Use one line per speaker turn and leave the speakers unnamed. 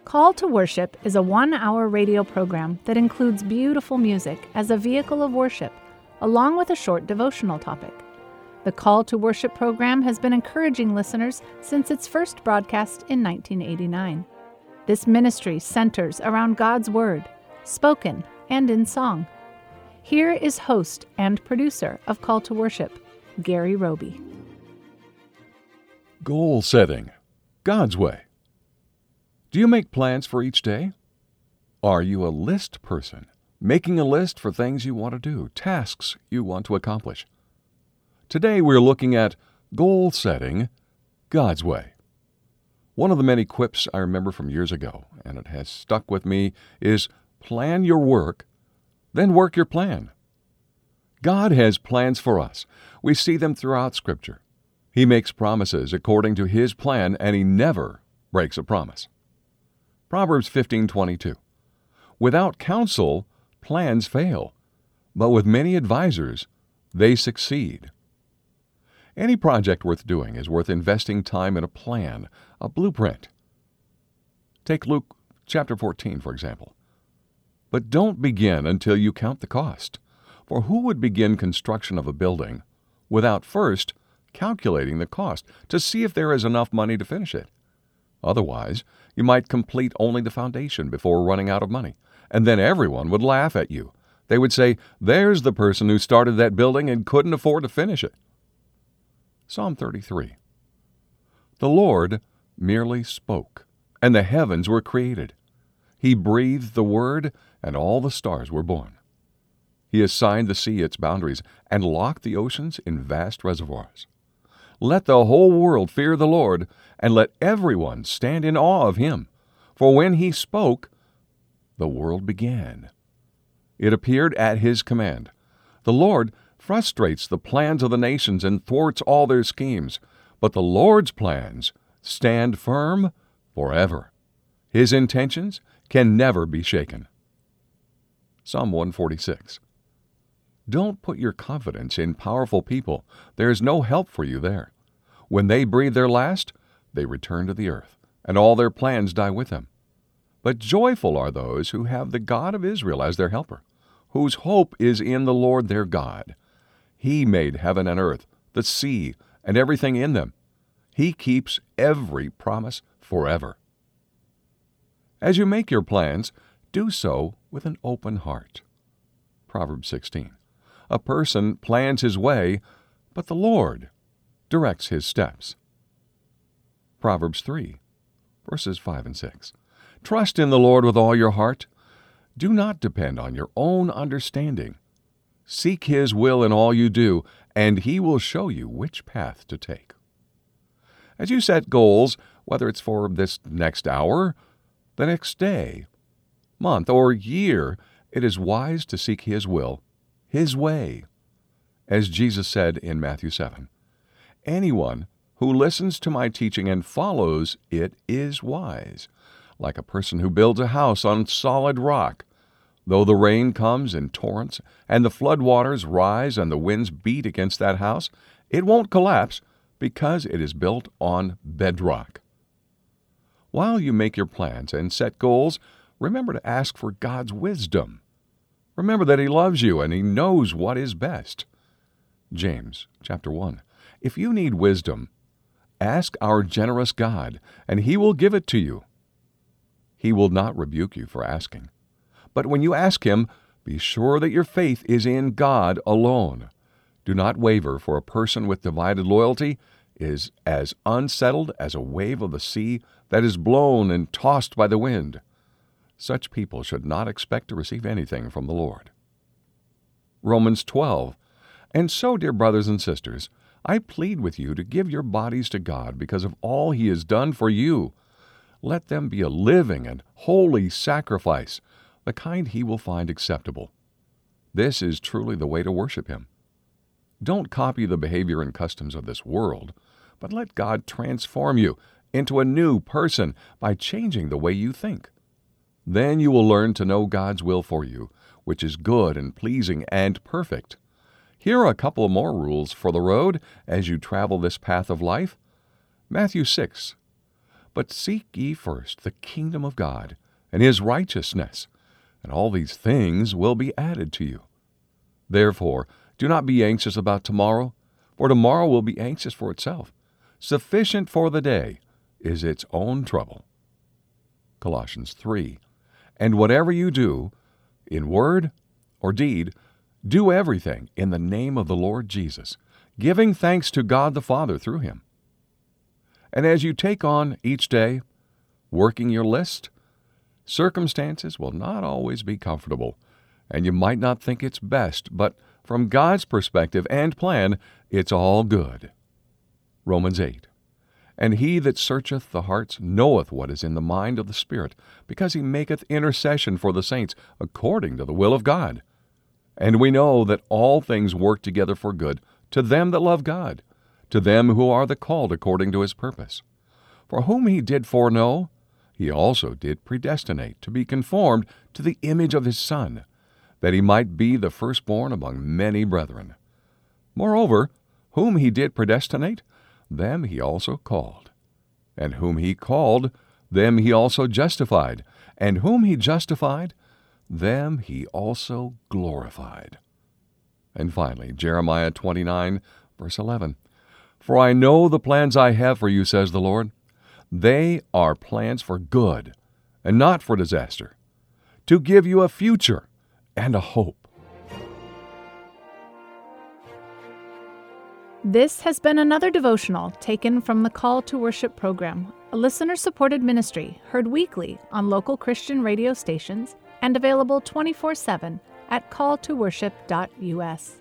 Call to Worship is a 1-hour radio program that includes beautiful music as a vehicle of worship, along with a short devotional topic. The Call to Worship program has been encouraging listeners since its first broadcast in 1989. This ministry centers around God's Word, spoken and in song. Here is host and producer of Call to Worship, Gary Roby.
Goal setting, God's way. Do you make plans for each day? Are you a list person, making a list for things you want to do, tasks you want to accomplish? Today we're looking at goal setting, God's way. One of the many quips I remember from years ago, and it has stuck with me, is plan your work, then work your plan. God has plans for us. We see them throughout Scripture. He makes promises according to His plan, and He never breaks a promise. Proverbs 15:22. Without counsel, plans fail, but with many advisers, they succeed. Any project worth doing is worth investing time in a plan, a blueprint. Take Luke chapter 14, for example. But don't begin until you count the cost. For who would begin construction of a building without first calculating the cost to see if there is enough money to finish it? Otherwise, you might complete only the foundation before running out of money, and then everyone would laugh at you. They would say, "There's the person who started that building and couldn't afford to finish it." Psalm 33. The Lord merely spoke, and the heavens were created. He breathed the word, and all the stars were born. He assigned the sea its boundaries and locked the oceans in vast reservoirs. Let the whole world fear the Lord, and let everyone stand in awe of Him. For when He spoke, the world began. It appeared at His command. The Lord frustrates the plans of the nations and thwarts all their schemes, but the Lord's plans stand firm forever. His intentions can never be shaken. Psalm 146. Don't put your confidence in powerful people. There is no help for you there. When they breathe their last, they return to the earth, and all their plans die with them. But joyful are those who have the God of Israel as their helper, whose hope is in the Lord their God. He made heaven and earth, the sea, and everything in them. He keeps every promise forever. As you make your plans, do so with an open heart. Proverbs 16. A person plans his way, but the Lord directs his steps. Proverbs 3, verses 5 and 6. Trust in the Lord with all your heart. Do not depend on your own understanding. Seek His will in all you do, and He will show you which path to take. As you set goals, whether it's for this next hour, the next day, month, or year, it is wise to seek His will, His way. As Jesus said in Matthew 7, anyone who listens to my teaching and follows it is wise, like a person who builds a house on solid rock. Though the rain comes in torrents, and the floodwaters rise and the winds beat against that house, it won't collapse because it is built on bedrock. While you make your plans and set goals, remember to ask for God's wisdom. Remember that He loves you and He knows what is best. James chapter 1. If you need wisdom, ask our generous God, and He will give it to you. He will not rebuke you for asking. But when you ask Him, be sure that your faith is in God alone. Do not waver, for a person with divided loyalty is as unsettled as a wave of the sea that is blown and tossed by the wind. Such people should not expect to receive anything from the Lord. Romans 12. And so, dear brothers and sisters, I plead with you to give your bodies to God because of all He has done for you. Let them be a living and holy sacrifice, the kind He will find acceptable. This is truly the way to worship Him. Don't copy the behavior and customs of this world, but let God transform you into a new person by changing the way you think. Then you will learn to know God's will for you, which is good and pleasing and perfect. Here are a couple more rules for the road as you travel this path of life. Matthew 6. But seek ye first the kingdom of God and his righteousness, and all these things will be added to you. Therefore, do not be anxious about tomorrow, for tomorrow will be anxious for itself. Sufficient for the day is its own trouble. Colossians 3. And whatever you do, in word or deed, do everything in the name of the Lord Jesus, giving thanks to God the Father through him. And as you take on each day, working your list, circumstances will not always be comfortable, and you might not think it's best, but from God's perspective and plan, it's all good. Romans 8. And he that searcheth the hearts knoweth what is in the mind of the Spirit, because he maketh intercession for the saints according to the will of God. And we know that all things work together for good to them that love God, to them who are the called according to his purpose. For whom he did foreknow, he also did predestinate to be conformed to the image of his Son, that he might be the firstborn among many brethren. Moreover, whom he did predestinate, them he also called. And whom he called, them he also justified. And whom he justified, them he also glorified. And finally, Jeremiah 29, verse 11. For I know the plans I have for you, says the Lord. They are plans for good, and not for disaster, to give you a future and a hope.
This has been another devotional taken from the Call to Worship program, a listener-supported ministry heard weekly on local Christian radio stations and available 24/7 at calltoworship.us.